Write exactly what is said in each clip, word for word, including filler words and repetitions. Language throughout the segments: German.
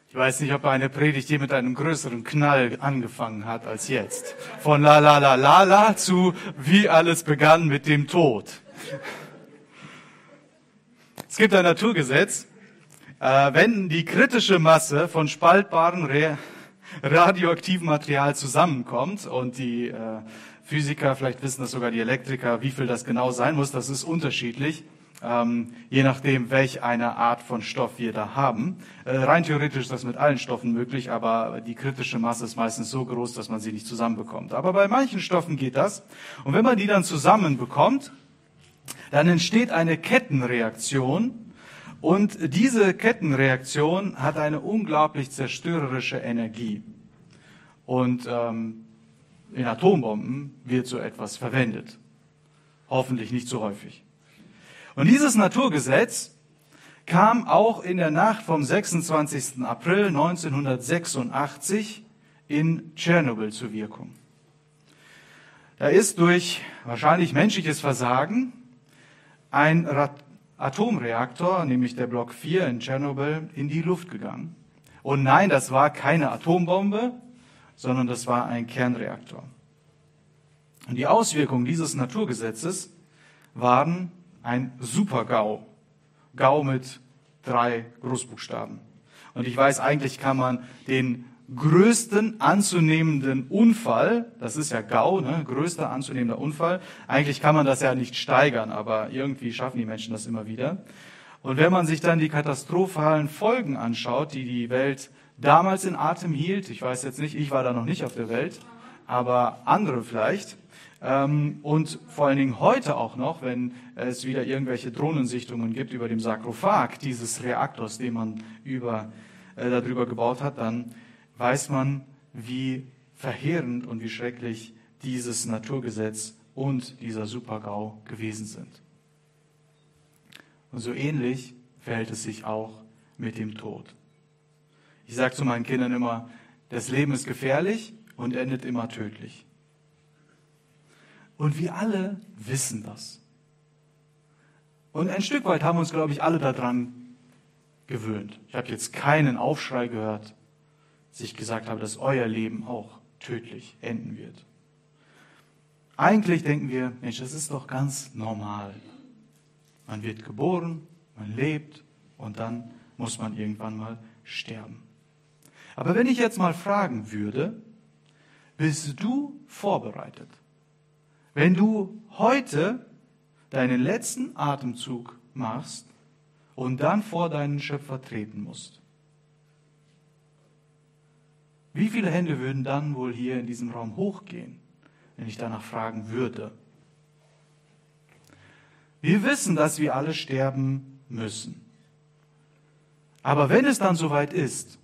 Ich weiß nicht, ob eine Predigt je mit einem größeren Knall angefangen hat als jetzt. Von la la la la la zu wie alles begann mit dem Tod. Es gibt ein Naturgesetz, äh, wenn die kritische Masse von spaltbarem re- radioaktivem Material zusammenkommt und die äh, Physiker, vielleicht wissen das sogar die Elektriker, wie viel das genau sein muss, das ist unterschiedlich. Ähm, je nachdem, welche eine Art von Stoff wir da haben. Äh, rein theoretisch ist das mit allen Stoffen möglich, aber die kritische Masse ist meistens so groß, dass man sie nicht zusammenbekommt. Aber bei manchen Stoffen geht das. Und wenn man die dann zusammenbekommt, dann entsteht eine Kettenreaktion. Und diese Kettenreaktion hat eine unglaublich zerstörerische Energie. Und ähm, in Atombomben wird so etwas verwendet. Hoffentlich nicht so häufig. Und dieses Naturgesetz kam auch in der Nacht vom sechsundzwanzigsten April neunzehnhundertsechsundachtzig in Tschernobyl zur Wirkung. Da ist durch wahrscheinlich menschliches Versagen ein Rat- Atomreaktor, nämlich der Block vier in Tschernobyl, in die Luft gegangen. Und nein, das war keine Atombombe, sondern das war ein Kernreaktor. Und die Auswirkungen dieses Naturgesetzes waren ein Super-GAU. GAU mit drei Großbuchstaben. Und ich weiß, eigentlich kann man den größten anzunehmenden Unfall, das ist ja GAU, ne, größter anzunehmender Unfall, eigentlich kann man das ja nicht steigern, aber irgendwie schaffen die Menschen das immer wieder. Und wenn man sich dann die katastrophalen Folgen anschaut, die die Welt damals in Atem hielt, ich weiß jetzt nicht, ich war da noch nicht auf der Welt, aber andere vielleicht, ähm, und vor allen Dingen heute auch noch, wenn es wieder irgendwelche Drohnensichtungen gibt über dem Sarkophag dieses Reaktors, den man über, äh, darüber gebaut hat, dann weiß man, wie verheerend und wie schrecklich dieses Naturgesetz und dieser Super-GAU gewesen sind. Und so ähnlich verhält es sich auch mit dem Tod. Ich sage zu meinen Kindern immer, das Leben ist gefährlich und endet immer tödlich. Und wir alle wissen das. Und ein Stück weit haben uns, glaube ich, alle daran gewöhnt. Ich habe jetzt keinen Aufschrei gehört, dass ich gesagt habe, dass euer Leben auch tödlich enden wird. Eigentlich denken wir, Mensch, das ist doch ganz normal. Man wird geboren, man lebt und dann muss man irgendwann mal sterben. Aber wenn ich jetzt mal fragen würde, bist du vorbereitet? Wenn du heute deinen letzten Atemzug machst und dann vor deinen Schöpfer treten musst, wie viele Hände würden dann wohl hier in diesem Raum hochgehen, wenn ich danach fragen würde? Wir wissen, dass wir alle sterben müssen. Aber wenn es dann soweit ist,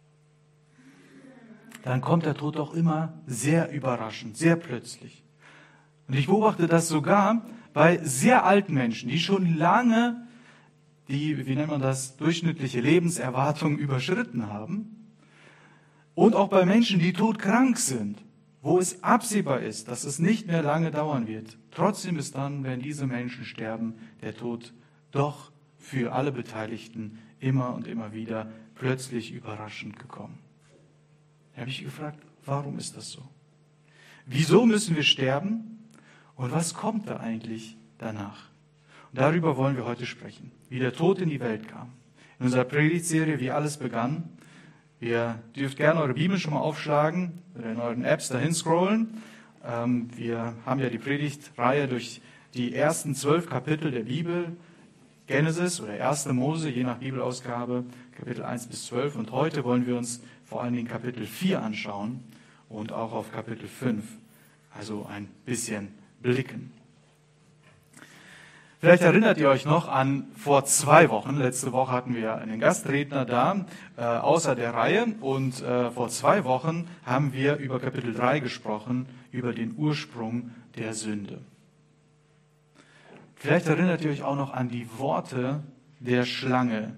dann kommt der Tod auch immer sehr überraschend, sehr plötzlich. Und ich beobachte das sogar bei sehr alten Menschen, die schon lange die, wie nennt man das, durchschnittliche Lebenserwartung überschritten haben. Und auch bei Menschen, die todkrank sind, wo es absehbar ist, dass es nicht mehr lange dauern wird. Trotzdem ist dann, wenn diese Menschen sterben, der Tod doch für alle Beteiligten immer und immer wieder plötzlich überraschend gekommen. Da habe ich gefragt, warum ist das so? Wieso müssen wir sterben? Und was kommt da eigentlich danach? Und darüber wollen wir heute sprechen, wie der Tod in die Welt kam. In unserer Predigtserie, wie alles begann. Ihr dürft gerne eure Bibel schon mal aufschlagen oder in euren Apps dahin scrollen. Wir haben ja die Predigtreihe durch die ersten zwölf Kapitel der Bibel, Genesis oder erste Mose, je nach Bibelausgabe, Kapitel eins bis zwölf. Und heute wollen wir uns vor allen Dingen Kapitel vier anschauen und auch auf Kapitel fünf, also ein bisschen blicken. Vielleicht erinnert ihr euch noch an vor zwei Wochen, letzte Woche hatten wir einen Gastredner da, äh, außer der Reihe, und äh, vor zwei Wochen haben wir über Kapitel drei gesprochen, über den Ursprung der Sünde. Vielleicht erinnert ihr euch auch noch an die Worte der Schlange.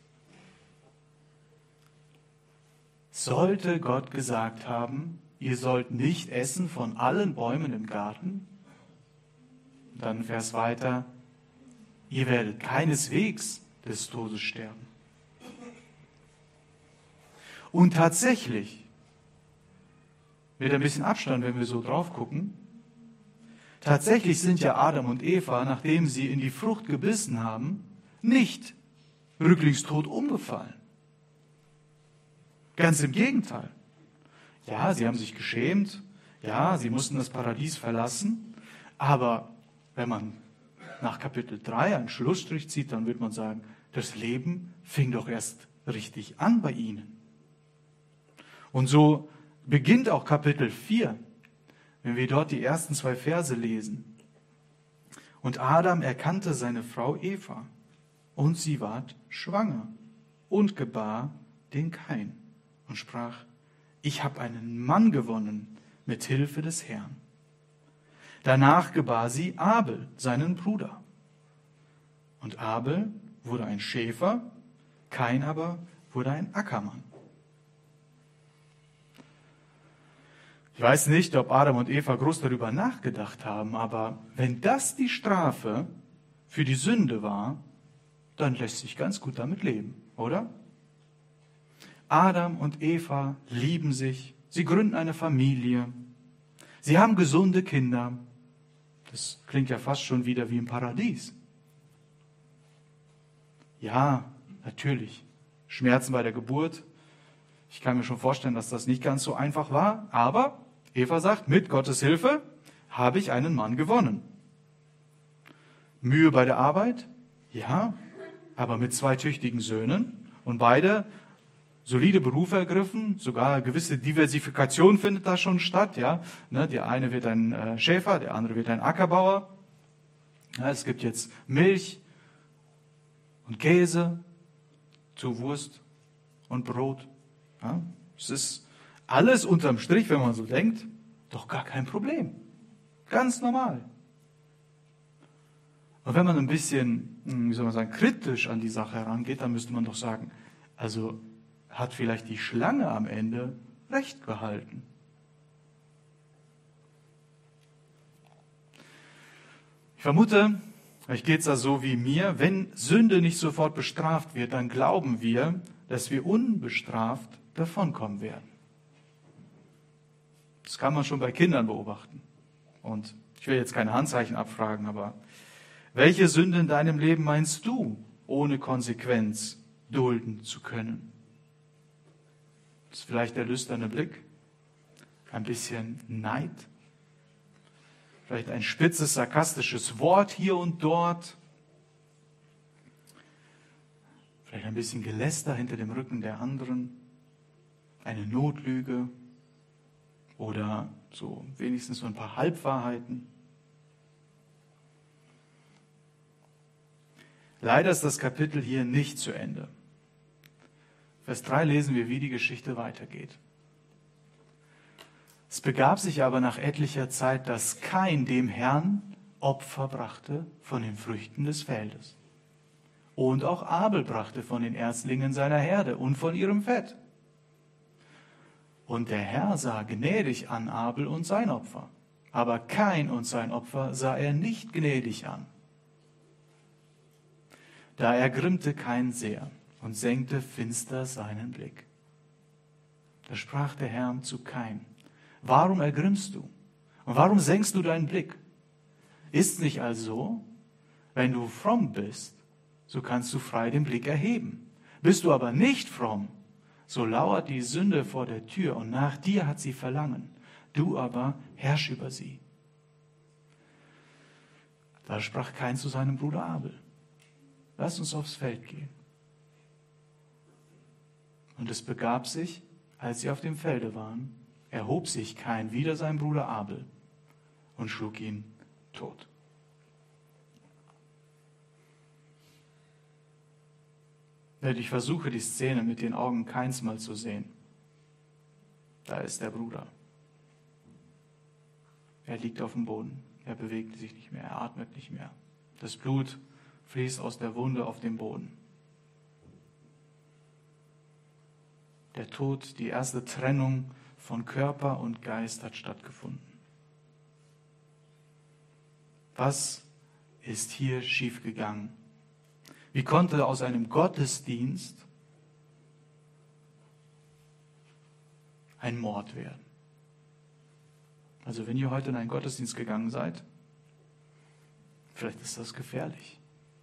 Sollte Gott gesagt haben, ihr sollt nicht essen von allen Bäumen im Garten? Dann Vers weiter. Ihr werdet keineswegs des Todes sterben. Und tatsächlich, mit ein bisschen Abstand, wenn wir so drauf gucken, tatsächlich sind ja Adam und Eva, nachdem sie in die Frucht gebissen haben, nicht rücklingstot umgefallen. Ganz im Gegenteil. Ja, sie haben sich geschämt, ja, sie mussten das Paradies verlassen, aber wenn man nach Kapitel drei einen Schlussstrich zieht, dann wird man sagen, das Leben fing doch erst richtig an bei ihnen. Und so beginnt auch Kapitel vier, wenn wir dort die ersten zwei Verse lesen. Und Adam erkannte seine Frau Eva, und sie ward schwanger und gebar den Kain und sprach, ich habe einen Mann gewonnen mit Hilfe des Herrn. Danach gebar sie Abel, seinen Bruder. Und Abel wurde ein Schäfer, Kain aber wurde ein Ackermann. Ich weiß nicht, ob Adam und Eva groß darüber nachgedacht haben, aber wenn das die Strafe für die Sünde war, dann lässt sich ganz gut damit leben, oder? Adam und Eva lieben sich, sie gründen eine Familie, sie haben gesunde Kinder. Das klingt ja fast schon wieder wie im Paradies. Ja, natürlich, Schmerzen bei der Geburt. Ich kann mir schon vorstellen, dass das nicht ganz so einfach war, aber Eva sagt, mit Gottes Hilfe habe ich einen Mann gewonnen. Mühe bei der Arbeit? Ja, aber mit zwei tüchtigen Söhnen und beide solide Berufe ergriffen, sogar eine gewisse Diversifikation findet da schon statt. Ja, ne, der eine wird ein äh, Schäfer, der andere wird ein Ackerbauer. Ja, es gibt jetzt Milch und Käse zu Wurst und Brot. Ja, es ist alles unterm Strich, wenn man so denkt, doch gar kein Problem. Ganz normal. Und wenn man ein bisschen, wie soll man sagen, kritisch an die Sache herangeht, dann müsste man doch sagen, also hat vielleicht die Schlange am Ende recht gehalten. Ich vermute, euch geht es da so wie mir, wenn Sünde nicht sofort bestraft wird, dann glauben wir, dass wir unbestraft davonkommen werden. Das kann man schon bei Kindern beobachten. Und ich will jetzt keine Handzeichen abfragen, aber welche Sünde in deinem Leben meinst du, ohne Konsequenz dulden zu können? Das ist vielleicht der lüsterne Blick, ein bisschen Neid, vielleicht ein spitzes, sarkastisches Wort hier und dort, vielleicht ein bisschen Geläster hinter dem Rücken der anderen, eine Notlüge oder so wenigstens so ein paar Halbwahrheiten. Leider ist das Kapitel hier nicht zu Ende. Vers drei lesen wir, wie die Geschichte weitergeht. Es begab sich aber nach etlicher Zeit, dass Kain dem Herrn Opfer brachte von den Früchten des Feldes. Und auch Abel brachte von den Erstlingen seiner Herde und von ihrem Fett. Und der Herr sah gnädig an Abel und sein Opfer. Aber Kain und sein Opfer sah er nicht gnädig an. Da ergrimmte Kain sehr und senkte finster seinen Blick. Da sprach der Herr zu Kain, warum ergrimmst du? Und warum senkst du deinen Blick? Ist nicht also, wenn du fromm bist, so kannst du frei den Blick erheben. Bist du aber nicht fromm, so lauert die Sünde vor der Tür und nach dir hat sie Verlangen. Du aber herrsch über sie. Da sprach Kain zu seinem Bruder Abel, lass uns aufs Feld gehen. Und es begab sich, als sie auf dem Felde waren, erhob sich Kain wider seinen Bruder Abel und schlug ihn tot. Ich versuche, die Szene mit den Augen Kains mal zu sehen. Da ist der Bruder. Er liegt auf dem Boden. Er bewegt sich nicht mehr. Er atmet nicht mehr. Das Blut fließt aus der Wunde auf dem Boden. Der Tod, die erste Trennung von Körper und Geist hat stattgefunden. Was ist hier schiefgegangen? Wie konnte aus einem Gottesdienst ein Mord werden. Also wenn ihr heute in einen Gottesdienst gegangen seid, vielleicht ist das gefährlich.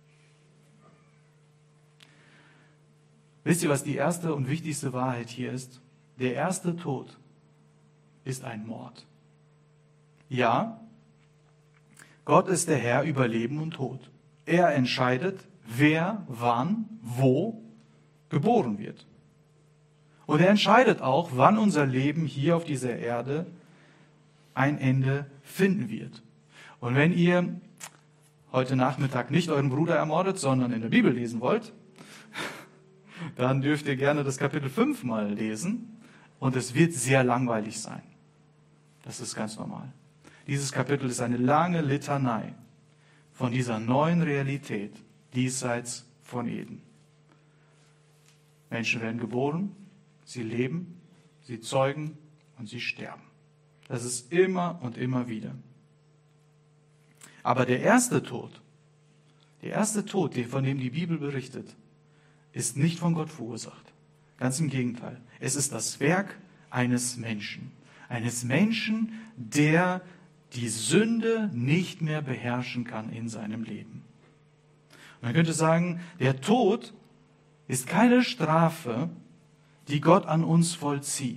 Wisst ihr, was die erste und wichtigste Wahrheit hier ist? Der erste Tod ist ein Mord. Ja, Gott ist der Herr über Leben und Tod. Er entscheidet, wer, wann, wo geboren wird. Und er entscheidet auch, wann unser Leben hier auf dieser Erde ein Ende finden wird. Und wenn ihr heute Nachmittag nicht euren Bruder ermordet, sondern in der Bibel lesen wollt, dann dürft ihr gerne das Kapitel fünf mal lesen. Und es wird sehr langweilig sein. Das ist ganz normal. Dieses Kapitel ist eine lange Litanei von dieser neuen Realität diesseits von Eden. Menschen werden geboren, sie leben, sie zeugen und sie sterben. Das ist immer und immer wieder. Aber der erste Tod, der erste Tod, von dem die Bibel berichtet, ist nicht von Gott verursacht. Ganz im Gegenteil. Es ist das Werk eines Menschen. Eines Menschen, der die Sünde nicht mehr beherrschen kann in seinem Leben. Und man könnte sagen, der Tod ist keine Strafe, die Gott an uns vollzieht,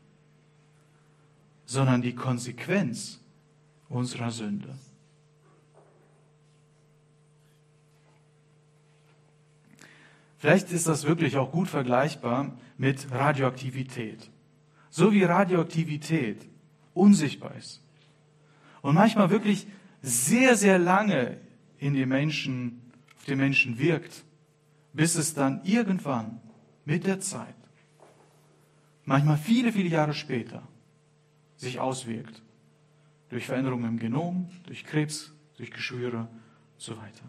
sondern die Konsequenz unserer Sünde. Vielleicht ist das wirklich auch gut vergleichbar mit Radioaktivität. So wie Radioaktivität unsichtbar ist und manchmal wirklich sehr, sehr lange in den Menschen, auf den Menschen wirkt, bis es dann irgendwann mit der Zeit, manchmal viele, viele Jahre später, sich auswirkt. Durch Veränderungen im Genom, durch Krebs, durch Geschwüre und so weiter.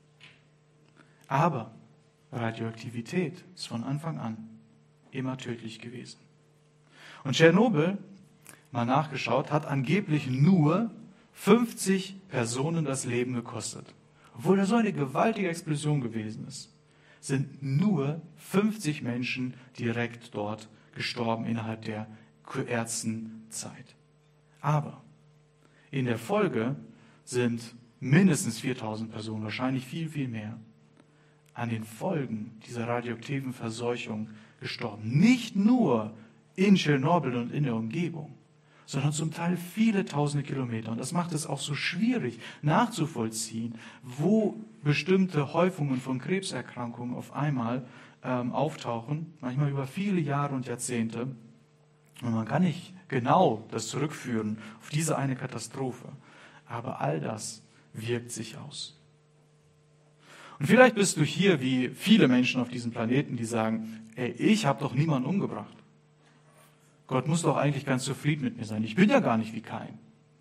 Aber Radioaktivität ist von Anfang an immer tödlich gewesen. Und Tschernobyl, mal nachgeschaut, hat angeblich nur fünfzig Personen das Leben gekostet. Obwohl da so eine gewaltige Explosion gewesen ist, sind nur fünfzig Menschen direkt dort gestorben innerhalb der kurzen Zeit. Aber in der Folge sind mindestens viertausend Personen, wahrscheinlich viel, viel mehr, an den Folgen dieser radioaktiven Verseuchung gestorben. Nicht nur in Tschernobyl und in der Umgebung, sondern zum Teil viele tausende Kilometer. Und das macht es auch so schwierig nachzuvollziehen, wo bestimmte Häufungen von Krebserkrankungen auf einmal ähm, auftauchen, manchmal über viele Jahre und Jahrzehnte. Und man kann nicht genau das zurückführen auf diese eine Katastrophe. Aber all das wirkt sich aus. Und vielleicht bist du hier wie viele Menschen auf diesem Planeten, die sagen, ey, ich habe doch niemanden umgebracht. Gott muss doch eigentlich ganz zufrieden mit mir sein. Ich bin ja gar nicht wie Kain.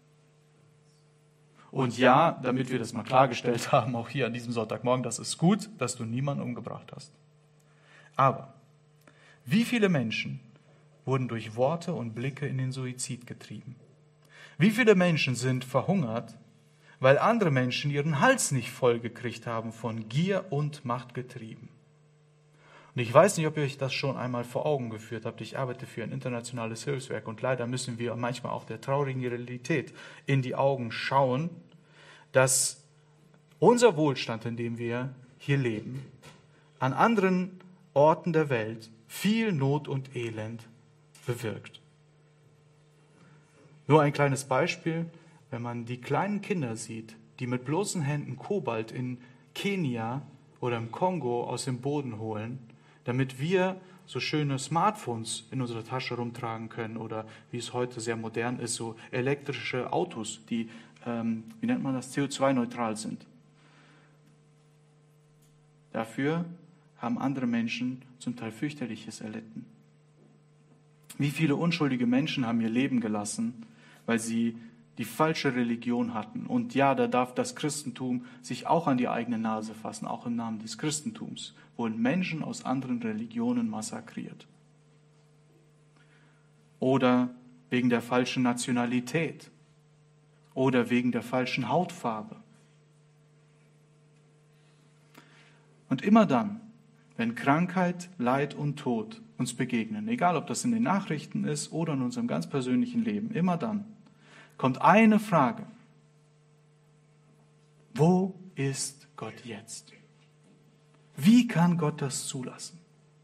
Und ja, damit wir das mal klargestellt haben, auch hier an diesem Sonntagmorgen, das ist gut, dass du niemanden umgebracht hast. Aber wie viele Menschen wurden durch Worte und Blicke in den Suizid getrieben? Wie viele Menschen sind verhungert, weil andere Menschen ihren Hals nicht voll gekriegt haben, von Gier und Macht getrieben? Und ich weiß nicht, ob ihr euch das schon einmal vor Augen geführt habt. Ich arbeite für ein internationales Hilfswerk und leider müssen wir manchmal auch der traurigen Realität in die Augen schauen, dass unser Wohlstand, in dem wir hier leben, an anderen Orten der Welt viel Not und Elend bewirkt. Nur ein kleines Beispiel, wenn man die kleinen Kinder sieht, die mit bloßen Händen Kobalt in Kenia oder im Kongo aus dem Boden holen, damit wir so schöne Smartphones in unserer Tasche rumtragen können oder wie es heute sehr modern ist, so elektrische Autos, die, ähm, wie nennt man das, C O zwei neutral sind. Dafür haben andere Menschen zum Teil fürchterliches erlitten. Wie viele unschuldige Menschen haben ihr Leben gelassen, weil sie die falsche Religion hatten. Und ja, da darf das Christentum sich auch an die eigene Nase fassen, auch im Namen des Christentums, wurden Menschen aus anderen Religionen massakriert. Oder wegen der falschen Nationalität. Oder wegen der falschen Hautfarbe. Und immer dann, wenn Krankheit, Leid und Tod uns begegnen, egal ob das in den Nachrichten ist oder in unserem ganz persönlichen Leben, immer dann kommt eine Frage. Wo ist Gott jetzt? Wie kann Gott das zulassen?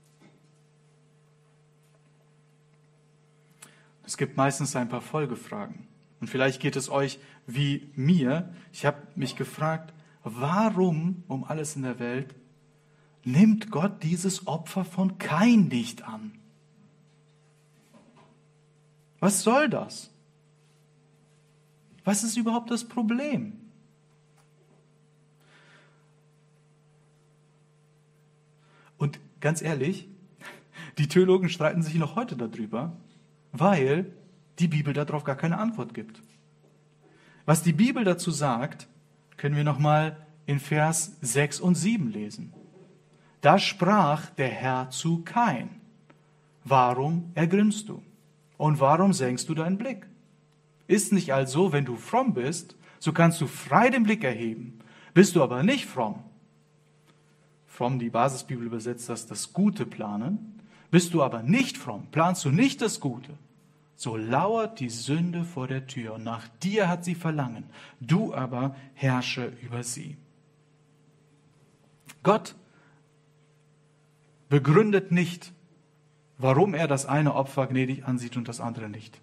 Es gibt meistens ein paar Folgefragen. Und vielleicht geht es euch wie mir. Ich habe mich gefragt, warum um alles in der Welt nimmt Gott dieses Opfer von Kain nicht an? Was soll das? Was ist überhaupt das Problem? Und ganz ehrlich, die Theologen streiten sich noch heute darüber, weil die Bibel darauf gar keine Antwort gibt. Was die Bibel dazu sagt, können wir nochmal in Vers sechs und sieben lesen. Da sprach der Herr zu Kain: Warum ergrimmst du? Und warum senkst du deinen Blick? Ist nicht also, wenn du fromm bist, so kannst du frei den Blick erheben. Bist du aber nicht fromm, fromm, die Basisbibel übersetzt das, das Gute planen. Bist du aber nicht fromm, planst du nicht das Gute, so lauert die Sünde vor der Tür und nach dir hat sie Verlangen. Du aber herrsche über sie. Gott begründet nicht, warum er das eine Opfer gnädig ansieht und das andere nicht.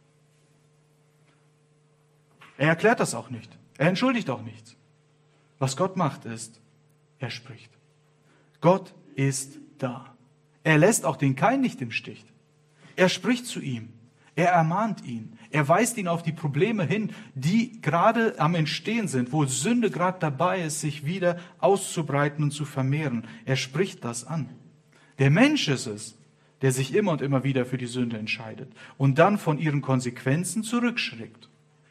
Er erklärt das auch nicht. Er entschuldigt auch nichts. Was Gott macht ist, er spricht. Gott ist da. Er lässt auch den Kain nicht im Stich. Er spricht zu ihm. Er ermahnt ihn. Er weist ihn auf die Probleme hin, die gerade am Entstehen sind, wo Sünde gerade dabei ist, sich wieder auszubreiten und zu vermehren. Er spricht das an. Der Mensch ist es, der sich immer und immer wieder für die Sünde entscheidet und dann von ihren Konsequenzen zurückschreckt.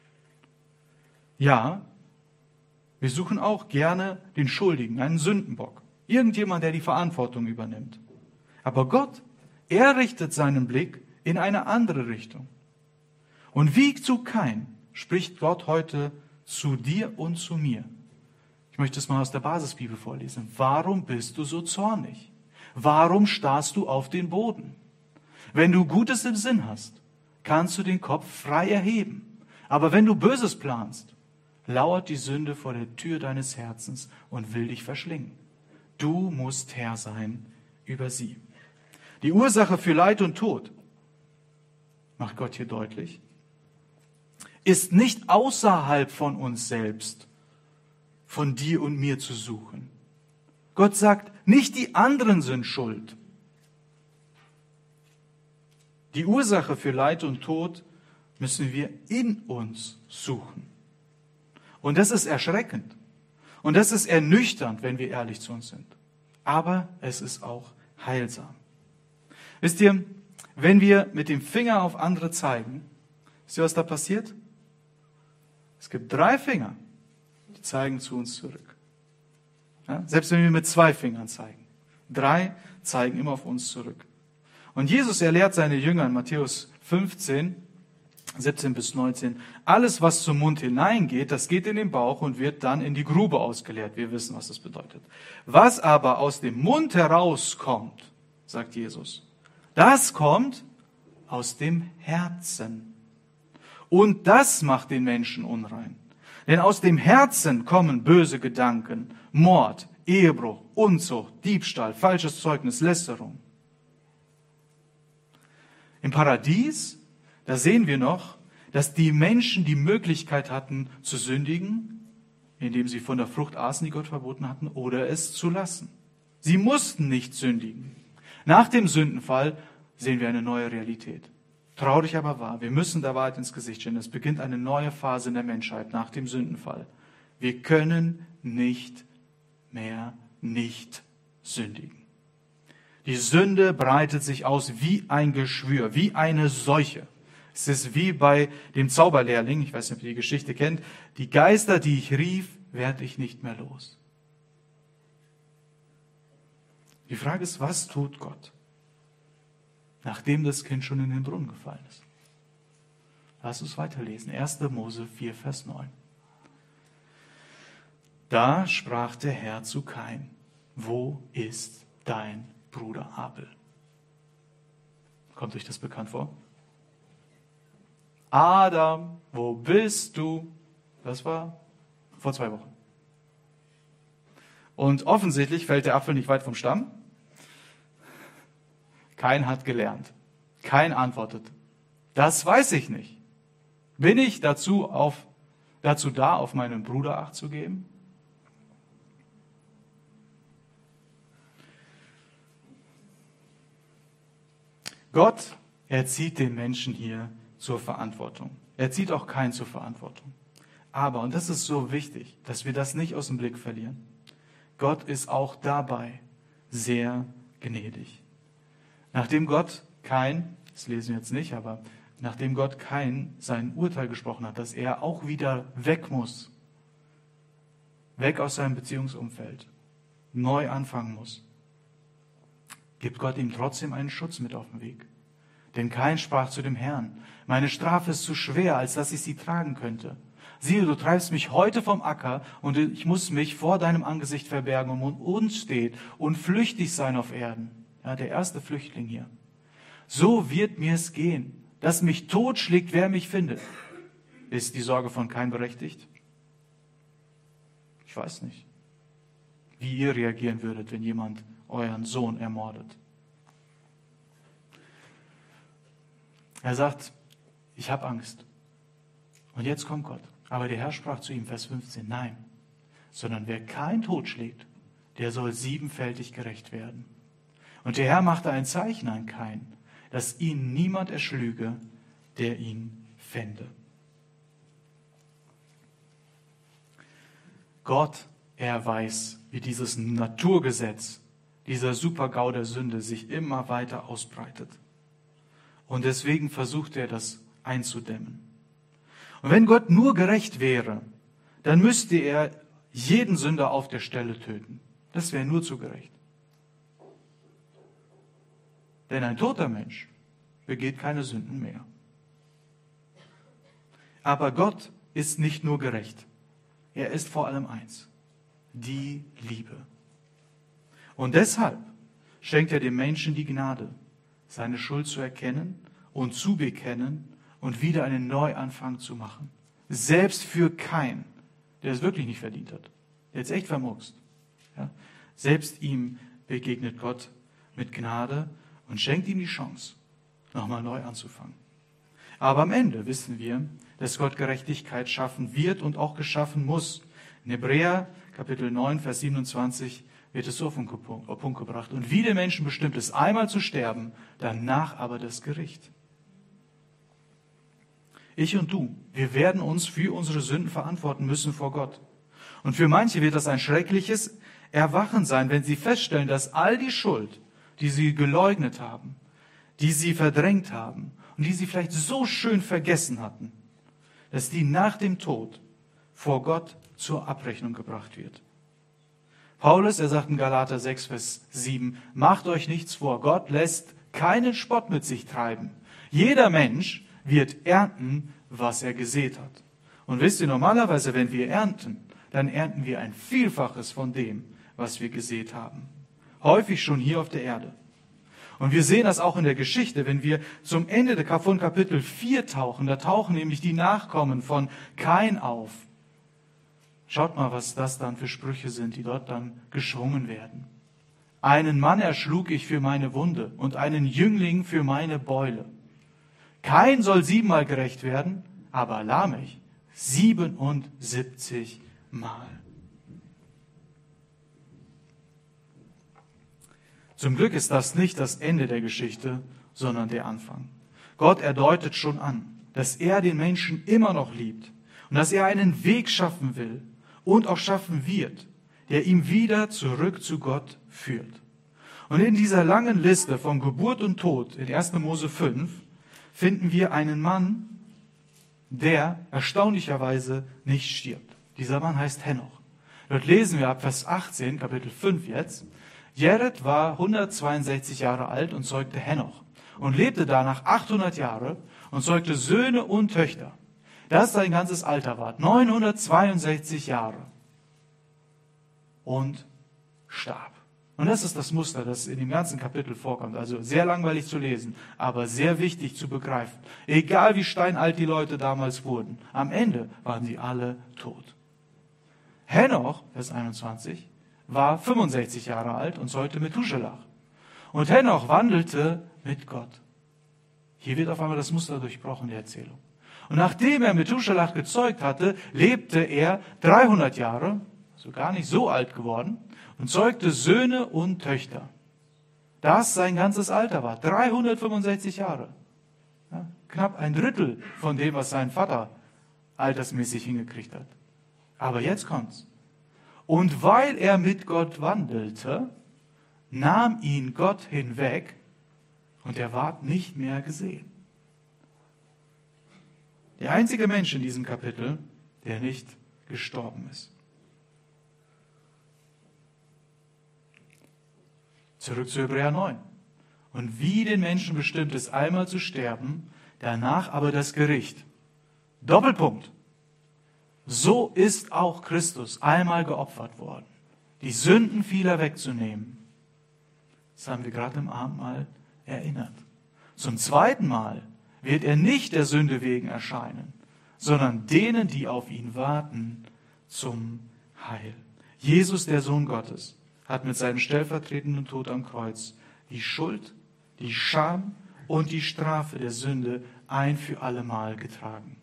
Ja, wir suchen auch gerne den Schuldigen, einen Sündenbock. Irgendjemand, der die Verantwortung übernimmt. Aber Gott, er richtet seinen Blick in eine andere Richtung. Und wie zu Kain spricht Gott heute zu dir und zu mir. Ich möchte es mal aus der Basisbibel vorlesen. Warum bist du so zornig? Warum starrst du auf den Boden? Wenn du Gutes im Sinn hast, kannst du den Kopf frei erheben. Aber wenn du Böses planst, lauert die Sünde vor der Tür deines Herzens und will dich verschlingen. Du musst Herr sein über sie. Die Ursache für Leid und Tod, macht Gott hier deutlich, ist nicht außerhalb von uns selbst, von dir und mir zu suchen. Gott sagt, nicht die anderen sind schuld. Die Ursache für Leid und Tod müssen wir in uns suchen. Und das ist erschreckend. Und das ist ernüchternd, wenn wir ehrlich zu uns sind. Aber es ist auch heilsam. Wisst ihr, wenn wir mit dem Finger auf andere zeigen, wisst ihr, was da passiert? Es gibt drei Finger, die zeigen zu uns zurück. Ja? Selbst wenn wir mit zwei Fingern zeigen. Drei zeigen immer auf uns zurück. Und Jesus, er lehrt seine Jünger in Matthäus fünfzehn, siebzehn bis neunzehn, alles, was zum Mund hineingeht, das geht in den Bauch und wird dann in die Grube ausgeleert. Wir wissen, was das bedeutet. Was aber aus dem Mund herauskommt, sagt Jesus, das kommt aus dem Herzen. Und das macht den Menschen unrein. Denn aus dem Herzen kommen böse Gedanken, Mord, Ehebruch, Unzucht, Diebstahl, falsches Zeugnis, Lästerung. Im Paradies, da sehen wir noch, dass die Menschen die Möglichkeit hatten zu sündigen, indem sie von der Frucht aßen, die Gott verboten hatten, oder es zu lassen. Sie mussten nicht sündigen. Nach dem Sündenfall sehen wir eine neue Realität. Traurig aber wahr, wir müssen der Wahrheit ins Gesicht schauen. Es beginnt eine neue Phase in der Menschheit nach dem Sündenfall. Wir können nicht mehr nicht sündigen. Die Sünde breitet sich aus wie ein Geschwür, wie eine Seuche. Es ist wie bei dem Zauberlehrling, ich weiß nicht, ob ihr die Geschichte kennt, die Geister, die ich rief, werde ich nicht mehr los. Die Frage ist, was tut Gott, nachdem das Kind schon in den Brunnen gefallen ist? Lass uns weiterlesen. erster Mose vier, Vers neun. Da sprach der Herr zu Kain: Wo ist dein Bruder Abel? Kommt euch das bekannt vor? Adam, wo bist du? Das war vor zwei Wochen. Und offensichtlich fällt der Apfel nicht weit vom Stamm. Kein hat gelernt. Kein antwortet. Das weiß ich nicht. Bin ich dazu, auf, dazu da, auf meinen Bruder Acht zu geben? Gott erzieht den Menschen hier zur Verantwortung. Er zieht auch keinen zur Verantwortung. Aber, und das ist so wichtig, dass wir das nicht aus dem Blick verlieren, Gott ist auch dabei sehr gnädig. Nachdem Gott Kain, das lesen wir jetzt nicht, aber nachdem Gott Kain sein Urteil gesprochen hat, dass er auch wieder weg muss, weg aus seinem Beziehungsumfeld, neu anfangen muss, gibt Gott ihm trotzdem einen Schutz mit auf den Weg. Denn Kain sprach zu dem Herrn: Meine Strafe ist zu schwer, als dass ich sie tragen könnte. Siehe, du treibst mich heute vom Acker und ich muss mich vor deinem Angesicht verbergen und unstet und flüchtig sein auf Erden. Ja, der erste Flüchtling hier. So wird mir es gehen, dass mich totschlägt, wer mich findet. Ist die Sorge von Kain berechtigt? Ich weiß nicht, wie ihr reagieren würdet, wenn jemand euren Sohn ermordet. Er sagt, ich habe Angst. Und jetzt kommt Gott. Aber der Herr sprach zu ihm, Vers fünfzehn, nein, sondern wer kein totschlägt, der soll siebenfältig gerecht werden. Und der Herr machte ein Zeichen an Kain, dass ihn niemand erschlüge, der ihn fände. Gott, er weiß, wie dieses Naturgesetz, dieser Super-GAU der Sünde sich immer weiter ausbreitet. Und deswegen versucht er, das einzudämmen. Und wenn Gott nur gerecht wäre, dann müsste er jeden Sünder auf der Stelle töten. Das wäre nur zu gerecht. Denn ein toter Mensch begeht keine Sünden mehr. Aber Gott ist nicht nur gerecht. Er ist vor allem eins: die Liebe. Und deshalb schenkt er dem Menschen die Gnade, seine Schuld zu erkennen und zu bekennen und wieder einen Neuanfang zu machen. Selbst für Kain, der es wirklich nicht verdient hat, der jetzt echt vermurkst. Ja? Selbst ihm begegnet Gott mit Gnade und schenkt ihm die Chance, nochmal neu anzufangen. Aber am Ende wissen wir, dass Gott Gerechtigkeit schaffen wird und auch geschaffen muss. In Hebräer Kapitel neun, Vers siebenundzwanzig wird es so auf den Punkt gebracht. Und wie dem Menschen bestimmt ist, einmal zu sterben, danach aber das Gericht. Ich und du, wir werden uns für unsere Sünden verantworten müssen vor Gott. Und für manche wird das ein schreckliches Erwachen sein, wenn sie feststellen, dass all die Schuld, die sie geleugnet haben, die sie verdrängt haben und die sie vielleicht so schön vergessen hatten, dass die nach dem Tod vor Gott zur Abrechnung gebracht wird. Paulus, er sagt in Galater sechs, Vers sieben, macht euch nichts vor, Gott lässt keinen Spott mit sich treiben. Jeder Mensch wird ernten, was er gesät hat. Und wisst ihr, normalerweise, wenn wir ernten, dann ernten wir ein Vielfaches von dem, was wir gesät haben. Häufig schon hier auf der Erde. Und wir sehen das auch in der Geschichte, wenn wir zum Ende von Kapitel vier tauchen. Da tauchen nämlich die Nachkommen von Kain auf. Schaut mal, was das dann für Sprüche sind, die dort dann geschwungen werden. Einen Mann erschlug ich für meine Wunde und einen Jüngling für meine Beule. Kain soll siebenmal gerecht werden, aber Lamech siebenundsiebzig Mal. Zum Glück ist das nicht das Ende der Geschichte, sondern der Anfang. Gott erdeutet schon an, dass er den Menschen immer noch liebt und dass er einen Weg schaffen will und auch schaffen wird, der ihm wieder zurück zu Gott führt. Und in dieser langen Liste von Geburt und Tod in erster Mose fünf finden wir einen Mann, der erstaunlicherweise nicht stirbt. Dieser Mann heißt Henoch. Dort lesen wir ab Vers achtzehn, Kapitel fünf jetzt. Jared war hundertzweiundsechzig Jahre alt und zeugte Henoch und lebte danach achthundert Jahre und zeugte Söhne und Töchter. Das sein ganzes Alter war, neunhundertzweiundsechzig Jahre. Und starb. Und das ist das Muster, das in dem ganzen Kapitel vorkommt. Also sehr langweilig zu lesen, aber sehr wichtig zu begreifen. Egal wie steinalt die Leute damals wurden, am Ende waren sie alle tot. Henoch, Vers einundzwanzig, war fünfundsechzig Jahre alt und zeugte Methuselah. Und Henoch wandelte mit Gott. Hier wird auf einmal das Muster durchbrochen, die Erzählung. Und nachdem er Methuselah gezeugt hatte, lebte er dreihundert Jahre, also gar nicht so alt geworden, und zeugte Söhne und Töchter. Das sein ganzes Alter war, dreihundertfünfundsechzig Jahre. Ja, knapp ein Drittel von dem, was sein Vater altersmäßig hingekriegt hat. Aber jetzt kommt's. Und weil er mit Gott wandelte, nahm ihn Gott hinweg und er ward nicht mehr gesehen. Der einzige Mensch in diesem Kapitel, der nicht gestorben ist. Zurück zu Hebräer neun. Und wie den Menschen bestimmt ist, einmal zu sterben, danach aber das Gericht. Doppelpunkt. So ist auch Christus einmal geopfert worden, die Sünden vieler wegzunehmen. Das haben wir gerade im Abendmahl erinnert. Zum zweiten Mal wird er nicht der Sünde wegen erscheinen, sondern denen, die auf ihn warten, zum Heil. Jesus, der Sohn Gottes, hat mit seinem stellvertretenden Tod am Kreuz die Schuld, die Scham und die Strafe der Sünde ein für allemal getragen.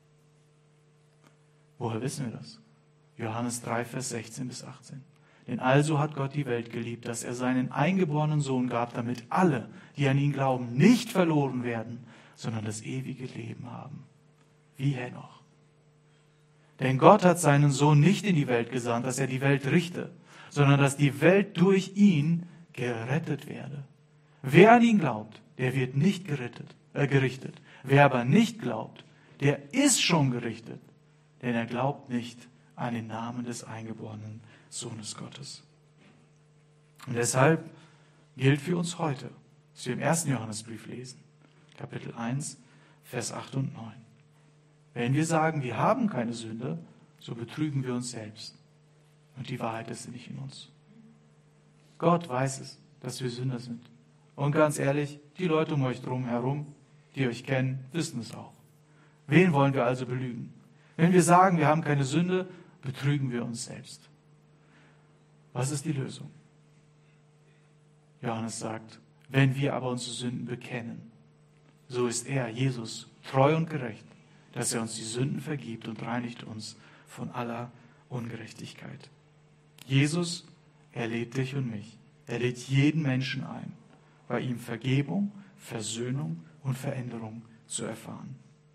Woher wissen wir das? Johannes drei, Vers sechzehn bis achtzehn. Denn also hat Gott die Welt geliebt, dass er seinen eingeborenen Sohn gab, damit alle, die an ihn glauben, nicht verloren werden, sondern das ewige Leben haben. Wie Henoch. Denn Gott hat seinen Sohn nicht in die Welt gesandt, dass er die Welt richte, sondern dass die Welt durch ihn gerettet werde. Wer an ihn glaubt, der wird nicht gerettet, äh, gerichtet. Wer aber nicht glaubt, der ist schon gerichtet, denn er glaubt nicht an den Namen des eingeborenen Sohnes Gottes. Und deshalb gilt für uns heute, was wir im ersten Johannesbrief lesen, Kapitel eins, Vers acht und neun. Wenn wir sagen, wir haben keine Sünde, so betrügen wir uns selbst. Und die Wahrheit ist nicht in uns. Gott weiß es, dass wir Sünder sind. Und ganz ehrlich, die Leute um euch drum herum, die euch kennen, wissen es auch. Wen wollen wir also belügen? Wenn wir sagen, wir haben keine Sünde, betrügen wir uns selbst. Was ist die Lösung? Johannes sagt, wenn wir aber unsere Sünden bekennen, so ist er, Jesus, treu und gerecht, dass er uns die Sünden vergibt und reinigt uns von aller Ungerechtigkeit. Jesus, er lädt dich und mich. Er lädt jeden Menschen ein, bei ihm Vergebung, Versöhnung und Veränderung zu erfahren.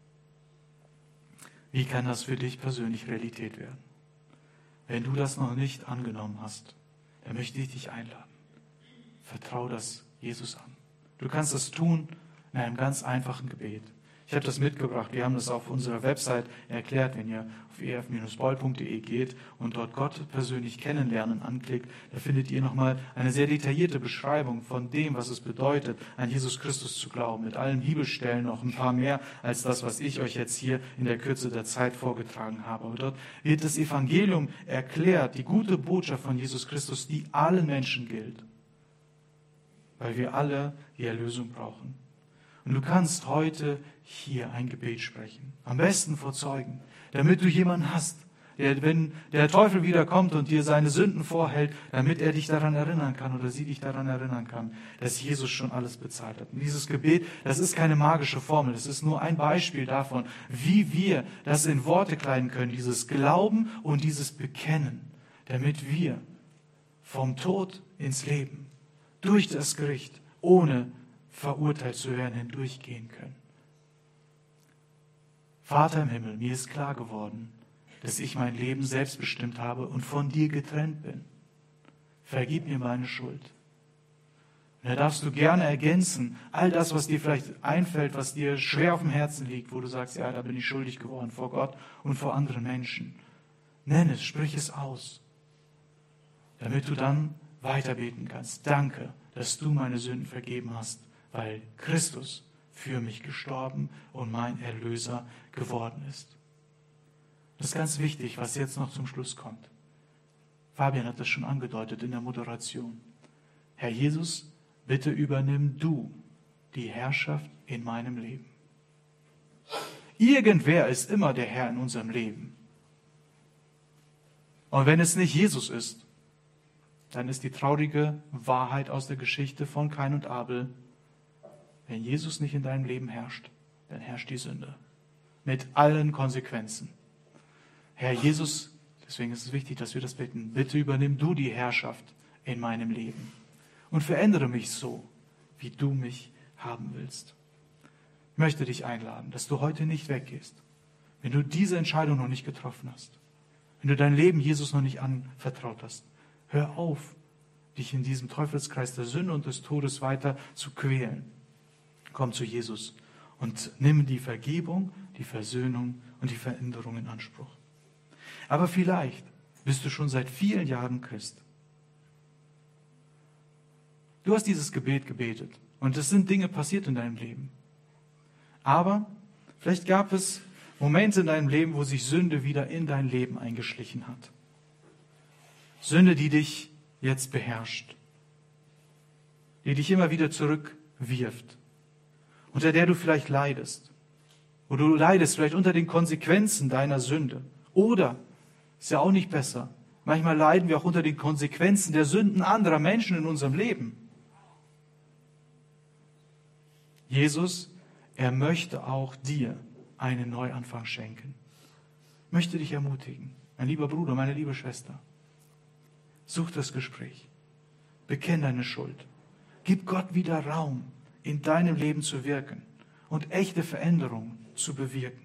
Wie kann das für dich persönlich Realität werden? Wenn du das noch nicht angenommen hast, dann möchte ich dich einladen. Vertrau das Jesus an. Du kannst das tun in einem ganz einfachen Gebet. Ich habe das mitgebracht. Wir haben das auf unserer Website erklärt. Wenn ihr auf e f Bindestrich boll punkt de geht und dort Gott persönlich kennenlernen anklickt, da findet ihr nochmal eine sehr detaillierte Beschreibung von dem, was es bedeutet, an Jesus Christus zu glauben. Mit allen Bibelstellen noch ein paar mehr als das, was ich euch jetzt hier in der Kürze der Zeit vorgetragen habe. Aber dort wird das Evangelium erklärt, die gute Botschaft von Jesus Christus, die allen Menschen gilt. Weil wir alle die Erlösung brauchen. Und du kannst heute hier ein Gebet sprechen. Am besten vor Zeugen, damit du jemanden hast, der, wenn der Teufel wiederkommt und dir seine Sünden vorhält, damit er dich daran erinnern kann oder sie dich daran erinnern kann, dass Jesus schon alles bezahlt hat. Und dieses Gebet, das ist keine magische Formel, das ist nur ein Beispiel davon, wie wir das in Worte kleiden können, dieses Glauben und dieses Bekennen, damit wir vom Tod ins Leben, durch das Gericht, ohne verurteilt zu werden, hindurchgehen können. Vater im Himmel, mir ist klar geworden, dass ich mein Leben selbst bestimmt habe und von dir getrennt bin. Vergib mir meine Schuld. Und da darfst du gerne ergänzen, all das, was dir vielleicht einfällt, was dir schwer auf dem Herzen liegt, wo du sagst, ja, da bin ich schuldig geworden vor Gott und vor anderen Menschen. Nenn es, sprich es aus, damit du dann weiter beten kannst. Danke, dass du meine Sünden vergeben hast, weil Christus für mich gestorben und mein Erlöser geworden ist. Das ist ganz wichtig, was jetzt noch zum Schluss kommt. Fabian hat das schon angedeutet in der Moderation. Herr Jesus, bitte übernimm du die Herrschaft in meinem Leben. Irgendwer ist immer der Herr in unserem Leben. Und wenn es nicht Jesus ist, dann ist die traurige Wahrheit aus der Geschichte von Kain und Abel: Wenn Jesus nicht in deinem Leben herrscht, dann herrscht die Sünde. Mit allen Konsequenzen. Herr Jesus, deswegen ist es wichtig, dass wir das bitten, bitte übernimm du die Herrschaft in meinem Leben und verändere mich so, wie du mich haben willst. Ich möchte dich einladen, dass du heute nicht weggehst, wenn du diese Entscheidung noch nicht getroffen hast, wenn du dein Leben Jesus noch nicht anvertraut hast. Hör auf, dich in diesem Teufelskreis der Sünde und des Todes weiter zu quälen. Komm zu Jesus und nimm die Vergebung, die Versöhnung und die Veränderung in Anspruch. Aber vielleicht bist du schon seit vielen Jahren Christ. Du hast dieses Gebet gebetet und es sind Dinge passiert in deinem Leben. Aber vielleicht gab es Momente in deinem Leben, wo sich Sünde wieder in dein Leben eingeschlichen hat. Sünde, die dich jetzt beherrscht, die dich immer wieder zurückwirft, unter der du vielleicht leidest. Wo du leidest vielleicht unter den Konsequenzen deiner Sünde. Oder, ist ja auch nicht besser, manchmal leiden wir auch unter den Konsequenzen der Sünden anderer Menschen in unserem Leben. Jesus, er möchte auch dir einen Neuanfang schenken. Ich möchte dich ermutigen, mein lieber Bruder, meine liebe Schwester. Such das Gespräch. Bekenn deine Schuld. Gib Gott wieder Raum, in deinem Leben zu wirken und echte Veränderungen zu bewirken.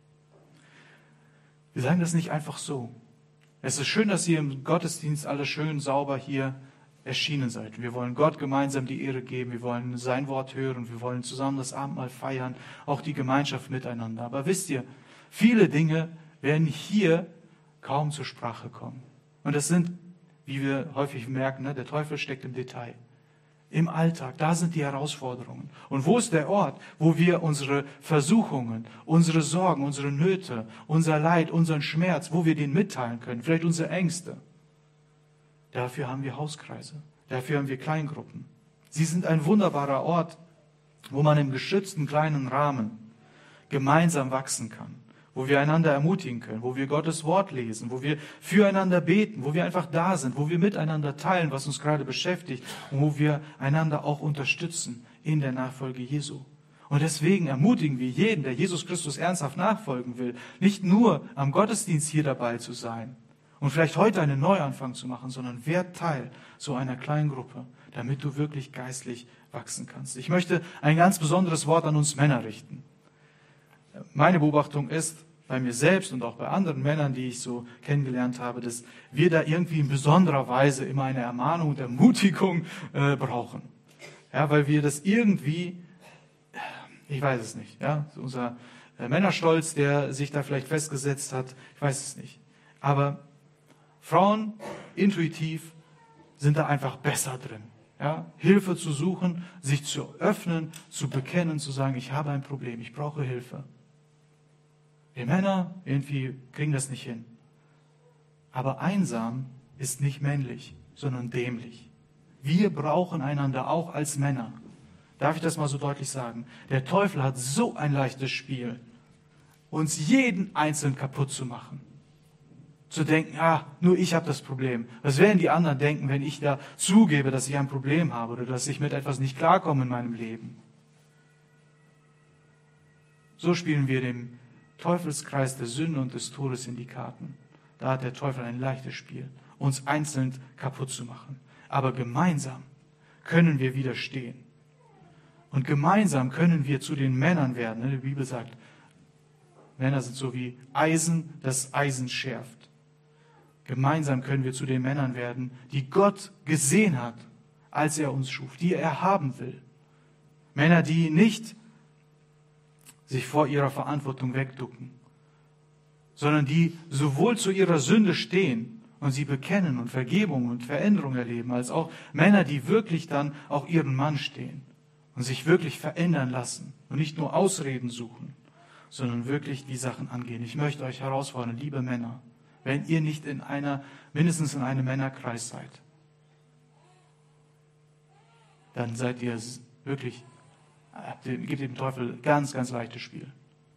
Wir sagen das nicht einfach so. Es ist schön, dass ihr im Gottesdienst alle schön sauber hier erschienen seid. Wir wollen Gott gemeinsam die Ehre geben, wir wollen sein Wort hören, wir wollen zusammen das Abendmahl feiern, auch die Gemeinschaft miteinander. Aber wisst ihr, viele Dinge werden hier kaum zur Sprache kommen. Und das sind, wie wir häufig merken, der Teufel steckt im Detail. Im Alltag, da sind die Herausforderungen. Und wo ist der Ort, wo wir unsere Versuchungen, unsere Sorgen, unsere Nöte, unser Leid, unseren Schmerz, wo wir den mitteilen können, vielleicht unsere Ängste? Dafür haben wir Hauskreise, dafür haben wir Kleingruppen. Sie sind ein wunderbarer Ort, wo man im geschützten kleinen Rahmen gemeinsam wachsen kann, wo wir einander ermutigen können, wo wir Gottes Wort lesen, wo wir füreinander beten, wo wir einfach da sind, wo wir miteinander teilen, was uns gerade beschäftigt und wo wir einander auch unterstützen in der Nachfolge Jesu. Und deswegen ermutigen wir jeden, der Jesus Christus ernsthaft nachfolgen will, nicht nur am Gottesdienst hier dabei zu sein und vielleicht heute einen Neuanfang zu machen, sondern werd Teil so einer kleinen Gruppe, damit du wirklich geistlich wachsen kannst. Ich möchte ein ganz besonderes Wort an uns Männer richten. Meine Beobachtung ist, bei mir selbst und auch bei anderen Männern, die ich so kennengelernt habe, dass wir da irgendwie in besonderer Weise immer eine Ermahnung und Ermutigung äh, brauchen. Ja, weil wir das irgendwie, ich weiß es nicht, ja, so unser äh, Männerstolz, der sich da vielleicht festgesetzt hat, ich weiß es nicht. Aber Frauen, intuitiv, sind da einfach besser drin. Ja, Hilfe zu suchen, sich zu öffnen, zu bekennen, zu sagen, ich habe ein Problem, ich brauche Hilfe. Wir Männer irgendwie kriegen das nicht hin. Aber einsam ist nicht männlich, sondern dämlich. Wir brauchen einander auch als Männer. Darf ich das mal so deutlich sagen? Der Teufel hat so ein leichtes Spiel, uns jeden einzeln kaputt zu machen. Zu denken, ah, nur ich habe das Problem. Was werden die anderen denken, wenn ich da zugebe, dass ich ein Problem habe oder dass ich mit etwas nicht klarkomme in meinem Leben? So spielen wir dem Teufelskreis der Sünde und des Todes in die Karten. Da hat der Teufel ein leichtes Spiel, uns einzeln kaputt zu machen. Aber gemeinsam können wir widerstehen. Und gemeinsam können wir zu den Männern werden. Die Bibel sagt, Männer sind so wie Eisen, das Eisen schärft. Gemeinsam können wir zu den Männern werden, die Gott gesehen hat, als er uns schuf, die er haben will. Männer, die nicht sich vor ihrer Verantwortung wegducken, sondern die sowohl zu ihrer Sünde stehen und sie bekennen und Vergebung und Veränderung erleben, als auch Männer, die wirklich dann auch ihren Mann stehen und sich wirklich verändern lassen und nicht nur Ausreden suchen, sondern wirklich die Sachen angehen. Ich möchte euch herausfordern, liebe Männer, wenn ihr nicht in einer, mindestens in einem Männerkreis seid, dann seid ihr wirklich, gebt dem Teufel ganz, ganz leichtes Spiel.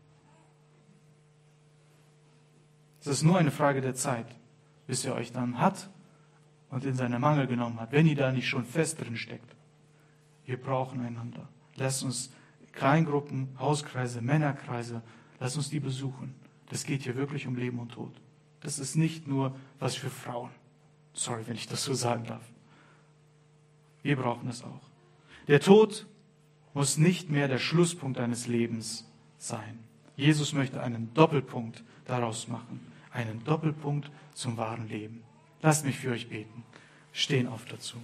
Es ist nur eine Frage der Zeit, bis er euch dann hat und in seine Mangel genommen hat, wenn ihr da nicht schon fest drin steckt. Wir brauchen einander. Lasst uns Kleingruppen, Hauskreise, Männerkreise, lasst uns die besuchen. Das geht hier wirklich um Leben und Tod. Das ist nicht nur was für Frauen. Sorry, wenn ich das so sagen darf. Wir brauchen es auch. Der Tod muss nicht mehr der Schlusspunkt deines Lebens sein. Jesus möchte einen Doppelpunkt daraus machen. Einen Doppelpunkt zum wahren Leben. Lasst mich für euch beten. Stehen auf dazu.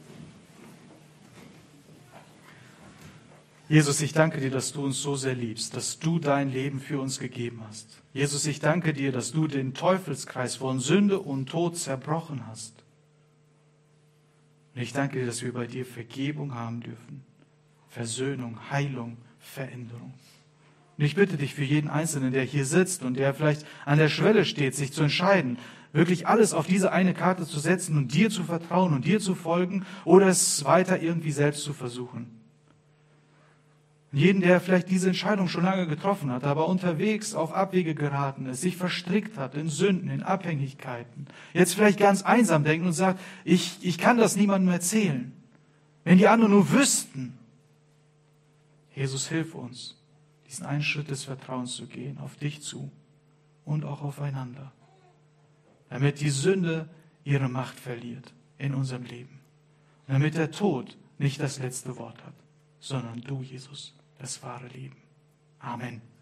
Jesus, ich danke dir, dass du uns so sehr liebst, dass du dein Leben für uns gegeben hast. Jesus, ich danke dir, dass du den Teufelskreis von Sünde und Tod zerbrochen hast. Und ich danke dir, dass wir bei dir Vergebung haben dürfen. Versöhnung, Heilung, Veränderung. Und ich bitte dich für jeden Einzelnen, der hier sitzt und der vielleicht an der Schwelle steht, sich zu entscheiden, wirklich alles auf diese eine Karte zu setzen und dir zu vertrauen und dir zu folgen oder es weiter irgendwie selbst zu versuchen. Und jeden, der vielleicht diese Entscheidung schon lange getroffen hat, aber unterwegs auf Abwege geraten ist, sich verstrickt hat in Sünden, in Abhängigkeiten, jetzt vielleicht ganz einsam denkt und sagt, ich, ich kann das niemandem erzählen. Wenn die anderen nur wüssten. Jesus, hilf uns, diesen einen Schritt des Vertrauens zu gehen, auf dich zu und auch aufeinander, damit die Sünde ihre Macht verliert in unserem Leben. Und damit der Tod nicht das letzte Wort hat, sondern du, Jesus, das wahre Leben. Amen.